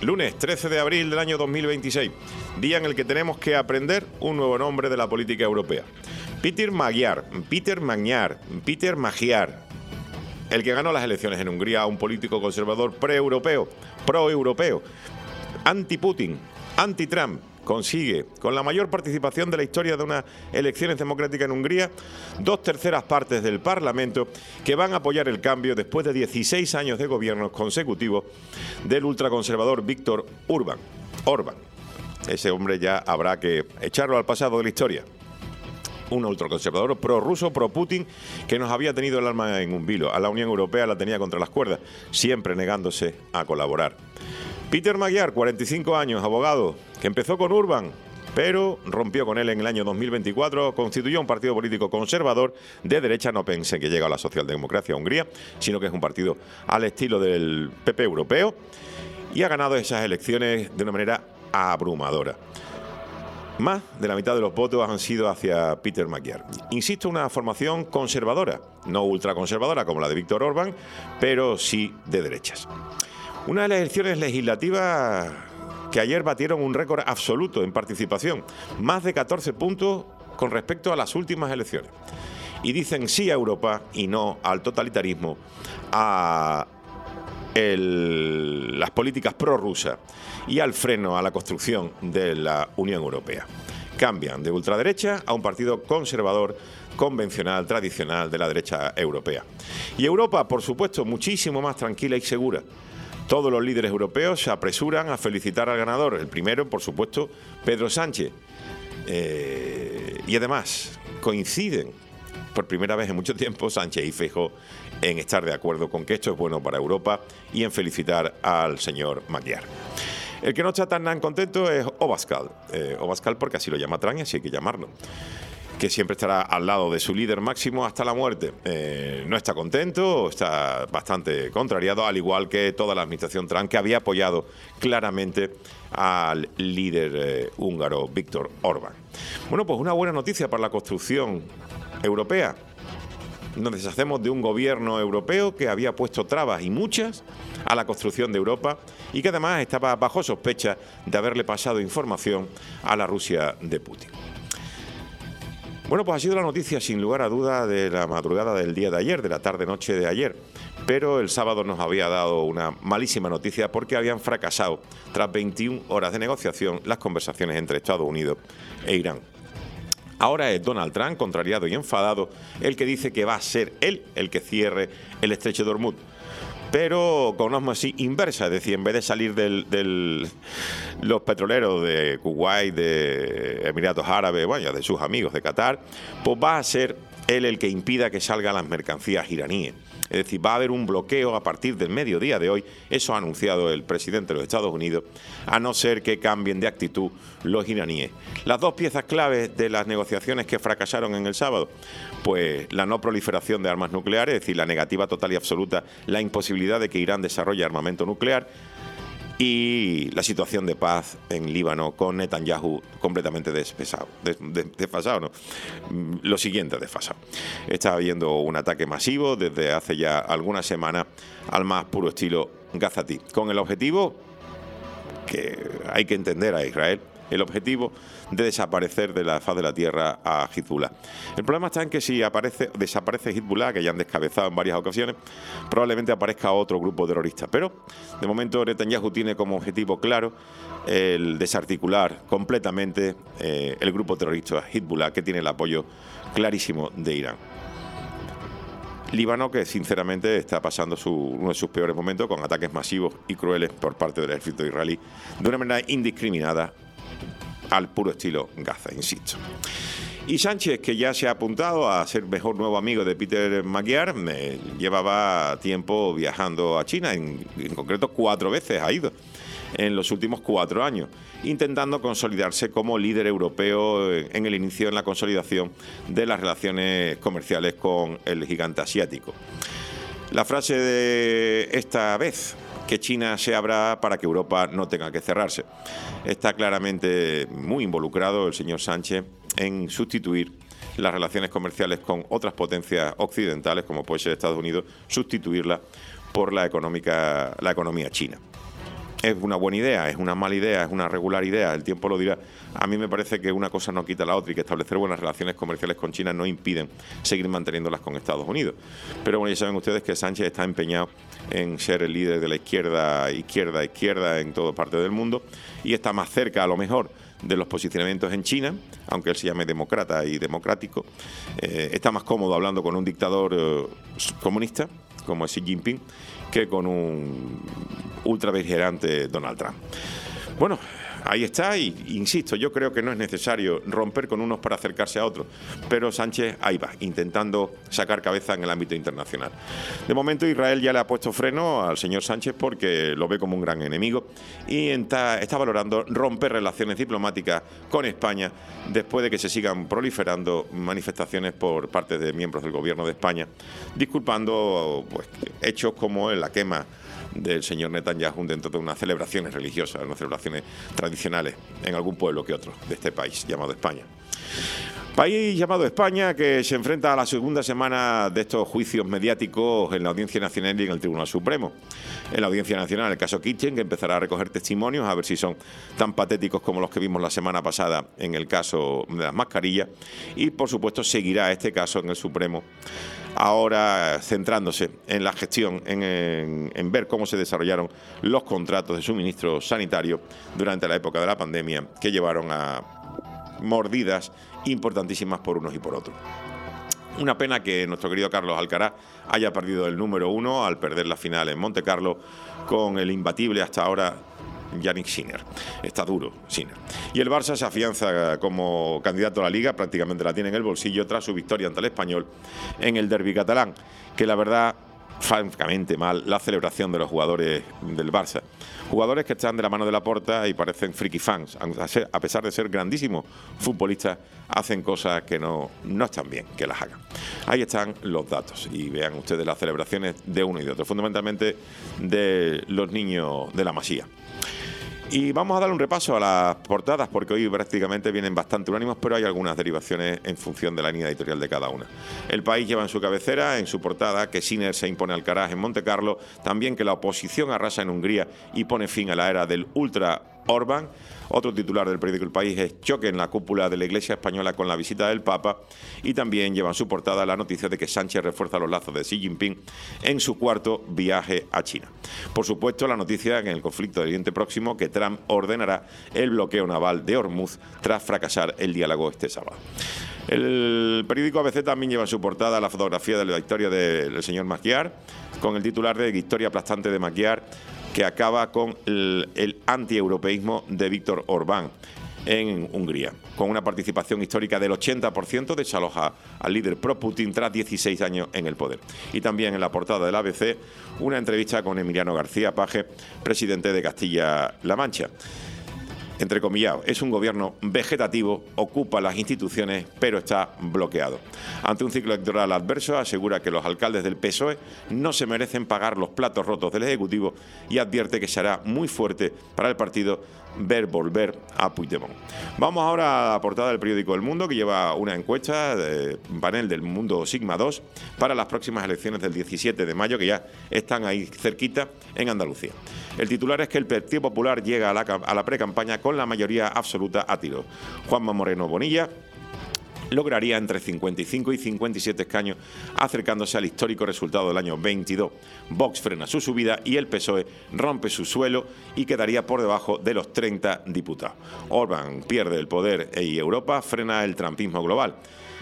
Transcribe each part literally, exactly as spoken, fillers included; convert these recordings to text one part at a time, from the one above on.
Lunes trece de abril del año dos mil veintiséis, día en el que tenemos que aprender un nuevo nombre de la política europea. Peter Magyar, Peter Magyar, Peter Magyar, el que ganó las elecciones en Hungría, un político conservador pre-europeo, pro-europeo, anti-Putin, anti-Trump, consigue, con la mayor participación de la historia de unas elecciones democráticas en Hungría, dos terceras partes del Parlamento que van a apoyar el cambio después de dieciséis años de gobiernos consecutivos del ultraconservador Viktor Orbán. Orbán. Ese hombre ya habrá que echarlo al pasado de la historia. Un ultraconservador pro-ruso, pro-Putin, que nos había tenido el alma en un vilo. A la Unión Europea la tenía contra las cuerdas, siempre negándose a colaborar. Peter Magyar, cuarenta y cinco años, abogado, que empezó con Orbán, pero rompió con él en el año dos mil veinticuatro, constituyó un partido político conservador de derecha. No pensé que llega a la socialdemocracia a Hungría, sino que es un partido al estilo del P P europeo, y ha ganado esas elecciones de una manera abrumadora. Más de la mitad de los votos han sido hacia Peter Magyar. Insisto, una formación conservadora, no ultraconservadora como la de Viktor Orbán, pero sí de derechas. Una de las elecciones legislativas que ayer batieron un récord absoluto en participación, más de catorce puntos con respecto a las últimas elecciones. Y dicen sí a Europa y no al totalitarismo, a el, las políticas prorrusas y al freno a la construcción de la Unión Europea. Cambian de ultraderecha a un partido conservador, convencional, tradicional de la derecha europea. Y Europa, por supuesto, muchísimo más tranquila y segura. Todos los líderes europeos se apresuran a felicitar al ganador. El primero, por supuesto, Pedro Sánchez. Eh, y además, coinciden por primera vez en mucho tiempo Sánchez y Feijóo en estar de acuerdo con que esto es bueno para Europa y en felicitar al señor Magyar. El que no está tan contento es Abascal. Eh, Abascal porque así lo llama Trump y así hay que llamarlo, que siempre estará al lado de su líder máximo hasta la muerte. Eh, no está contento, está bastante contrariado, al igual que toda la administración Trump, que había apoyado claramente al líder eh, húngaro Viktor Orbán. Bueno, pues una buena noticia para la construcción europea. Nos deshacemos de un gobierno europeo que había puesto trabas, y muchas, a la construcción de Europa, y que además estaba bajo sospecha de haberle pasado información a la Rusia de Putin. Bueno, pues ha sido la noticia sin lugar a duda de la madrugada del día de ayer, de la tarde-noche de ayer. Pero el sábado nos había dado una malísima noticia porque habían fracasado, tras veintiuna horas de negociación, las conversaciones entre Estados Unidos e Irán. Ahora es Donald Trump, contrariado y enfadado, el que dice que va a ser él el que cierre el estrecho de Hormuz. Pero con osmosis inversa, es decir, en vez de salir del, del los petroleros de Kuwait, de Emiratos Árabes, bueno, de sus amigos de Qatar, pues va a ser él el que impida que salgan las mercancías iraníes. Es decir, va a haber un bloqueo a partir del mediodía de hoy, eso ha anunciado el presidente de los Estados Unidos, a no ser que cambien de actitud los iraníes. Las dos piezas claves de las negociaciones que fracasaron en el sábado, pues la no proliferación de armas nucleares, es decir, la negativa total y absoluta, la imposibilidad de que Irán desarrolle armamento nuclear, y la situación de paz en Líbano con Netanyahu completamente desfasado, desfasado, ¿no? Lo siguiente, desfasado. Está habiendo un ataque masivo desde hace ya algunas semanas al más puro estilo gazatí, con el objetivo, que hay que entender a Israel, el objetivo de desaparecer de la faz de la tierra a Hezbollah. El problema está en que si aparece, desaparece Hezbollah, que ya han descabezado en varias ocasiones, probablemente aparezca otro grupo terrorista. Pero de momento Netanyahu tiene como objetivo claro el desarticular completamente eh, el grupo terrorista Hezbollah, que tiene el apoyo clarísimo de Irán. Líbano, que sinceramente está pasando su, uno de sus peores momentos, con ataques masivos y crueles por parte del ejército israelí, de una manera indiscriminada, al puro estilo Gaza, insisto. Y Sánchez, que ya se ha apuntado a ser mejor nuevo amigo de Peter Magyar, me llevaba tiempo viajando a China, en, en concreto cuatro veces ha ido en los últimos cuatro años, intentando consolidarse como líder europeo en el inicio, en la consolidación de las relaciones comerciales con el gigante asiático. La frase de esta vez, que China se abra para que Europa no tenga que cerrarse. Está claramente muy involucrado el señor Sánchez en sustituir las relaciones comerciales con otras potencias occidentales, como puede ser Estados Unidos, sustituirla por la económica, la economía china. ¿Es una buena idea? ¿Es una mala idea? ¿Es una regular idea? El tiempo lo dirá. A mí me parece que una cosa no quita la otra y que establecer buenas relaciones comerciales con China no impiden seguir manteniéndolas con Estados Unidos. Pero bueno, ya saben ustedes que Sánchez está empeñado en ser el líder de la izquierda, izquierda, izquierda en toda parte del mundo y está más cerca, a lo mejor, de los posicionamientos en China, aunque él se llame demócrata y democrático. Eh, está más cómodo hablando con un dictador eh, comunista, como es Xi Jinping, que con un ultra beligerante Donald Trump. Bueno, ahí está, y insisto, yo creo que no es necesario romper con unos para acercarse a otros, pero Sánchez ahí va, intentando sacar cabeza en el ámbito internacional. De momento Israel ya le ha puesto freno al señor Sánchez porque lo ve como un gran enemigo y está, está valorando romper relaciones diplomáticas con España después de que se sigan proliferando manifestaciones por parte de miembros del gobierno de España, disculpando pues, hechos como la quema del señor Netanyahu dentro de unas celebraciones religiosas, unas celebraciones tradicionales en algún pueblo que otro de este país llamado España. País llamado España que se enfrenta a la segunda semana de estos juicios mediáticos en la Audiencia Nacional y en el Tribunal Supremo. En la Audiencia Nacional el caso Kitchen, que empezará a recoger testimonios a ver si son tan patéticos como los que vimos la semana pasada en el caso de las mascarillas, y por supuesto seguirá este caso en el Supremo, ahora centrándose en la gestión, en, en, en ver cómo se desarrollaron los contratos de suministro sanitario durante la época de la pandemia, que llevaron a mordidas importantísimas por unos y por otros. Una pena que nuestro querido Carlos Alcaraz haya perdido el número uno al perder la final en Montecarlo con el imbatible hasta ahora Yannick Sinner. Está duro Sinner. Y el Barça se afianza como candidato a la Liga, prácticamente la tiene en el bolsillo tras su victoria ante el Español en el derbi catalán, que la verdad, francamente mal la celebración de los jugadores del Barça. Jugadores que están de la mano de Laporta y parecen friki fans, a pesar de ser grandísimos futbolistas, hacen cosas que no, no están bien que las hagan. Ahí están los datos y vean ustedes las celebraciones de uno y de otro, fundamentalmente de los niños de la Masía. Y vamos a dar un repaso a las portadas porque hoy prácticamente vienen bastante unánimos, pero hay algunas derivaciones en función de la línea editorial de cada una. El País lleva en su cabecera, en su portada, que Sinner se impone al Alcaraz en Montecarlo, también que la oposición arrasa en Hungría y pone fin a la era del ultra Orbán. Otro titular del periódico El País es choque en la cúpula de la Iglesia española con la visita del Papa, y también lleva en su portada la noticia de que Sánchez refuerza los lazos de Xi Jinping en su cuarto viaje a China. Por supuesto, la noticia en el conflicto del Oriente Próximo, que Trump ordenará el bloqueo naval de Hormuz tras fracasar el diálogo este sábado. El periódico A B C también lleva en su portada la fotografía de la victoria del señor Magyar, con el titular de victoria aplastante de Magyar, que acaba con el, el antieuropeísmo de Víctor Orbán en Hungría, con una participación histórica del ochenta por ciento, desaloja al líder pro-Putin tras dieciséis años en el poder. Y también en la portada del A B C, una entrevista con Emiliano García Paje, presidente de Castilla-La Mancha. Entrecomillado, es un gobierno vegetativo, ocupa las instituciones, pero está bloqueado. Ante un ciclo electoral adverso, asegura que los alcaldes del P S O E no se merecen pagar los platos rotos del Ejecutivo y advierte que será muy fuerte para el partido ver volver a Puigdemont. Vamos ahora a la portada del periódico El Mundo, que lleva una encuesta de panel del Mundo Sigma dos para las próximas elecciones del diecisiete de mayo, que ya están ahí cerquita en Andalucía. El titular es que el Partido Popular llega a la, a la pre-campaña con la mayoría absoluta a tiro. Juanma Moreno Bonilla lograría entre cincuenta y cinco y cincuenta y siete escaños, acercándose al histórico resultado del año veintidós. Vox frena su subida y el P S O E rompe su suelo y quedaría por debajo de los treinta diputados. Orbán pierde el poder y Europa frena el trumpismo global.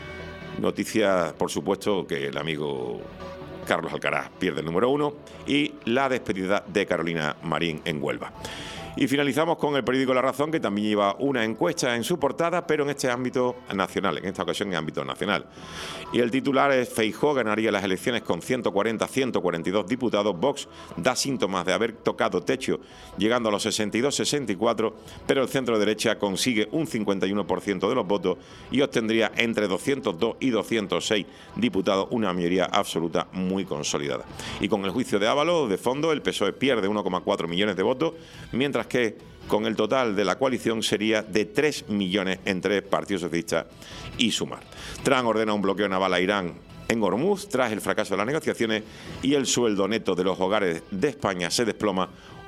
Noticia, por supuesto, que el amigo Carlos Alcaraz pierde el número uno y la despedida de Carolina Marín en Huelva. Y finalizamos con el periódico La Razón, que también lleva una encuesta en su portada, pero en este ámbito nacional, en esta ocasión en ámbito nacional. Y el titular es: Feijóo ganaría las elecciones con ciento cuarenta a ciento cuarenta y dos diputados. Vox da síntomas de haber tocado techo, llegando a los sesenta y dos a sesenta y cuatro, pero el centro derecha consigue un cincuenta y uno por ciento de los votos y obtendría entre doscientos dos y doscientos seis diputados, una mayoría absoluta muy consolidada. Y con el juicio de Ábalos de fondo, el P S O E pierde uno coma cuatro millones de votos, mientras que con el total de la coalición sería de tres millones entre Partido Socialista y Sumar. Trump ordena un bloqueo naval a Irán en Hormuz tras el fracaso de las negociaciones y el sueldo neto de los hogares de España se desploma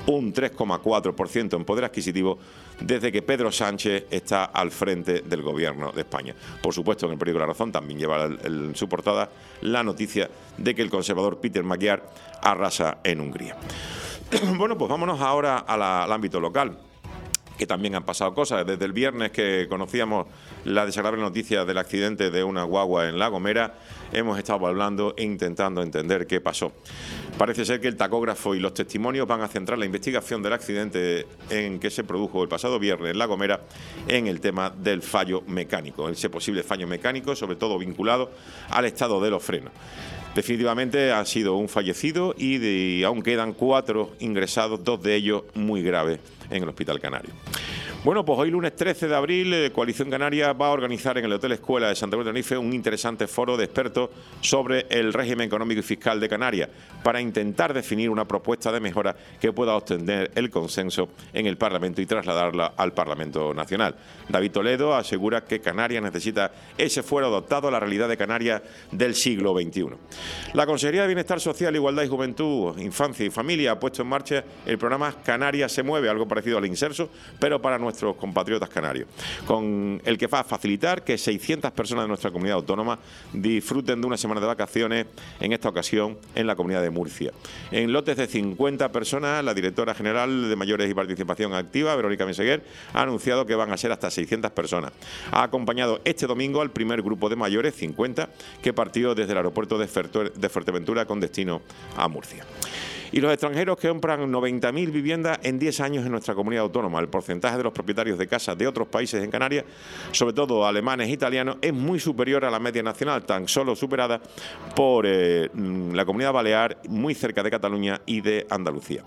un tres coma cuatro por ciento en poder adquisitivo desde que Pedro Sánchez está al frente del gobierno de España. Por supuesto, en el periódico La Razón también lleva el, el, en su portada la noticia de que el conservador Peter Magyar arrasa en Hungría. Bueno, pues vámonos ahora a la, al ámbito local, que también han pasado cosas. Desde el viernes que conocíamos la desagradable noticia del accidente de una guagua en La Gomera, hemos estado hablando e intentando entender qué pasó. Parece ser que el tacógrafo y los testimonios van a centrar la investigación del accidente en que se produjo el pasado viernes en La Gomera en el tema del fallo mecánico, ese posible fallo mecánico, sobre todo vinculado al estado de los frenos. Definitivamente ha sido un fallecido y de, aún quedan cuatro ingresados, dos de ellos muy graves en el Hospital Canario. Bueno, pues hoy lunes trece de abril, eh, Coalición Canaria va a organizar en el Hotel Escuela de Santa Cruz de Tenerife un interesante foro de expertos sobre el régimen económico y fiscal de Canarias para intentar definir una propuesta de mejora que pueda obtener el consenso en el Parlamento y trasladarla al Parlamento Nacional. David Toledo asegura que Canarias necesita ese foro adaptado a la realidad de Canarias del siglo veintiuno. La Consejería de Bienestar Social, Igualdad y Juventud, Infancia y Familia ha puesto en marcha el programa Canarias se mueve, algo parecido al Inserso, pero para nuestros compatriotas canarios, con el que va a facilitar que seiscientas personas de nuestra comunidad autónoma disfruten de una semana de vacaciones, en esta ocasión en la comunidad de Murcia. En lotes de cincuenta personas, la directora general de Mayores y Participación Activa, Verónica Meseguer, ha anunciado que van a ser hasta seiscientas personas. Ha acompañado este domingo al primer grupo de mayores, cincuenta, que partió desde el aeropuerto de Fuerteventura con destino a Murcia. Y los extranjeros que compran noventa mil viviendas en diez años en nuestra comunidad autónoma. El porcentaje de los propietarios de casas de otros países en Canarias, sobre todo alemanes e italianos, es muy superior a la media nacional, tan solo superada por eh, la Comunidad Balear, muy cerca de Cataluña y de Andalucía.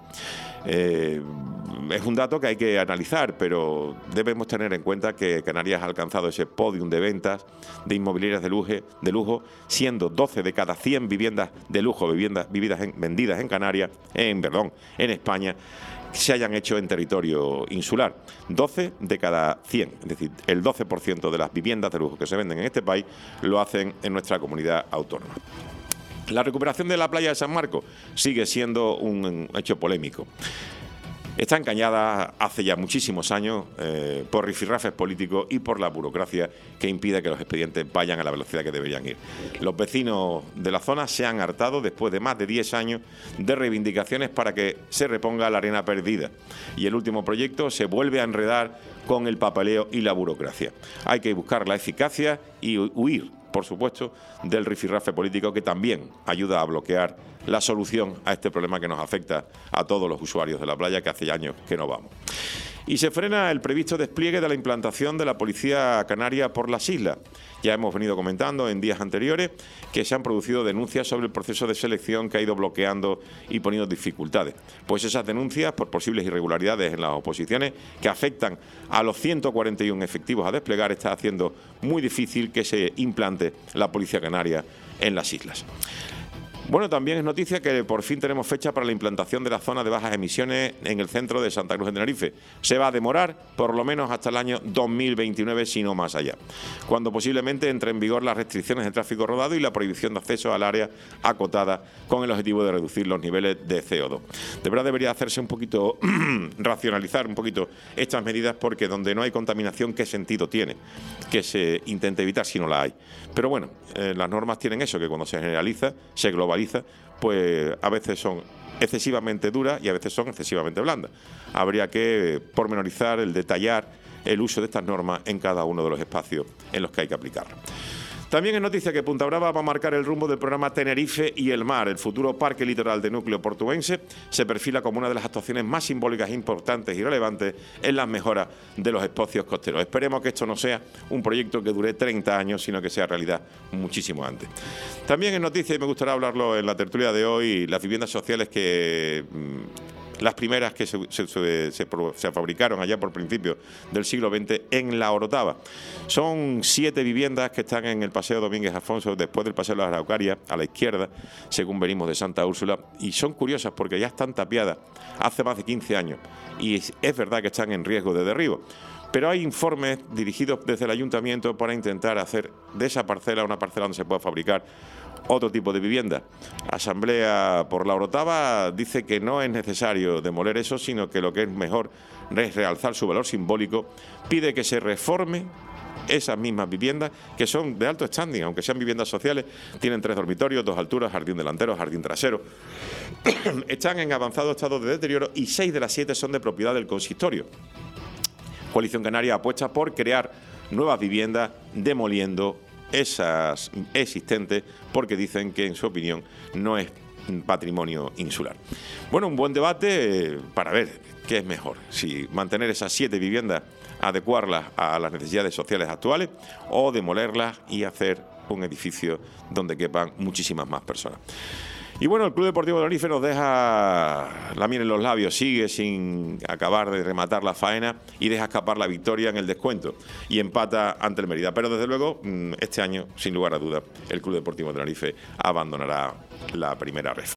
Eh, es un dato que hay que analizar, pero debemos tener en cuenta que Canarias ha alcanzado ese podium de ventas de inmobiliarias de lujo, de lujo siendo doce de cada cien viviendas de lujo viviendas, vividas en, vendidas en Canarias, en, perdón, en España, se hayan hecho en territorio insular. doce de cada cien, es decir, el doce por ciento de las viviendas de lujo que se venden en este país lo hacen en nuestra comunidad autónoma. La recuperación de la playa de San Marcos sigue siendo un hecho polémico. Está encañada hace ya muchísimos años eh, por rifirrafes políticos y por la burocracia que impide que los expedientes vayan a la velocidad que deberían ir. Los vecinos de la zona se han hartado después de más de diez años de reivindicaciones para que se reponga la arena perdida. Y el último proyecto se vuelve a enredar con el papeleo y la burocracia. Hay que buscar la eficacia y huir, por supuesto, del rifirrafe político que también ayuda a bloquear la solución a este problema que nos afecta a todos los usuarios de la playa, que hace años que no vamos. Y se frena el previsto despliegue de la implantación de la Policía Canaria por las islas. Ya hemos venido comentando en días anteriores que se han producido denuncias sobre el proceso de selección que ha ido bloqueando y poniendo dificultades. Pues esas denuncias por posibles irregularidades en las oposiciones que afectan a los ciento cuarenta y uno efectivos a desplegar está haciendo muy difícil que se implante la Policía Canaria en las islas. Bueno, también es noticia que por fin tenemos fecha para la implantación de la zona de bajas emisiones en el centro de Santa Cruz de Tenerife. Se va a demorar por lo menos hasta el año dos mil veintinueve, si no más allá, cuando posiblemente entre en vigor las restricciones de tráfico rodado y la prohibición de acceso al área acotada con el objetivo de reducir los niveles de C O dos. De verdad debería hacerse un poquito, racionalizar un poquito estas medidas, porque donde no hay contaminación, ¿qué sentido tiene que se intente evitar si no la hay? Pero bueno, eh, las normas tienen eso, que cuando se generaliza, se globaliza, pues a veces son excesivamente duras y a veces son excesivamente blandas. Habría que pormenorizar, el detallar el uso de estas normas en cada uno de los espacios en los que hay que aplicarlas. También es noticia que Punta Brava va a marcar el rumbo del programa Tenerife y el Mar. El futuro parque litoral de núcleo portuense se perfila como una de las actuaciones más simbólicas, importantes y relevantes en las mejoras de los espacios costeros. Esperemos que esto no sea un proyecto que dure treinta años, sino que sea realidad muchísimo antes. También es noticia, y me gustaría hablarlo en la tertulia de hoy, las viviendas sociales que... las primeras que se, se, se, se fabricaron allá por principios del siglo veinte en La Orotava. Son siete viviendas que están en el Paseo Domínguez Afonso, después del Paseo de las Araucarias, a la izquierda, según venimos de Santa Úrsula, y son curiosas porque ya están tapiadas hace más de quince años, y es, es verdad que están en riesgo de derribo. Pero hay informes dirigidos desde el ayuntamiento para intentar hacer de esa parcela una parcela donde se pueda fabricar otro tipo de vivienda. Asamblea por la Orotava dice que no es necesario demoler eso, sino que lo que es mejor es realzar su valor simbólico. Pide que se reforme esas mismas viviendas que son de alto standing, aunque sean viviendas sociales, tienen tres dormitorios, dos alturas, jardín delantero, jardín trasero. Están en avanzado estado de deterioro y seis de las siete son de propiedad del consistorio. Coalición Canaria apuesta por crear nuevas viviendas demoliendo esas existentes porque dicen que, en su opinión, no es patrimonio insular. Bueno, un buen debate eh, para ver qué es mejor, si mantener esas siete viviendas, adecuarlas a las necesidades sociales actuales o demolerlas y hacer un edificio donde quepan muchísimas más personas. Y bueno, el Club Deportivo Tenerife nos deja la miel en los labios, sigue sin acabar de rematar la faena y deja escapar la victoria en el descuento y empata ante el Mérida. Pero desde luego, este año, sin lugar a dudas, el Club Deportivo Tenerife abandonará la primera ref.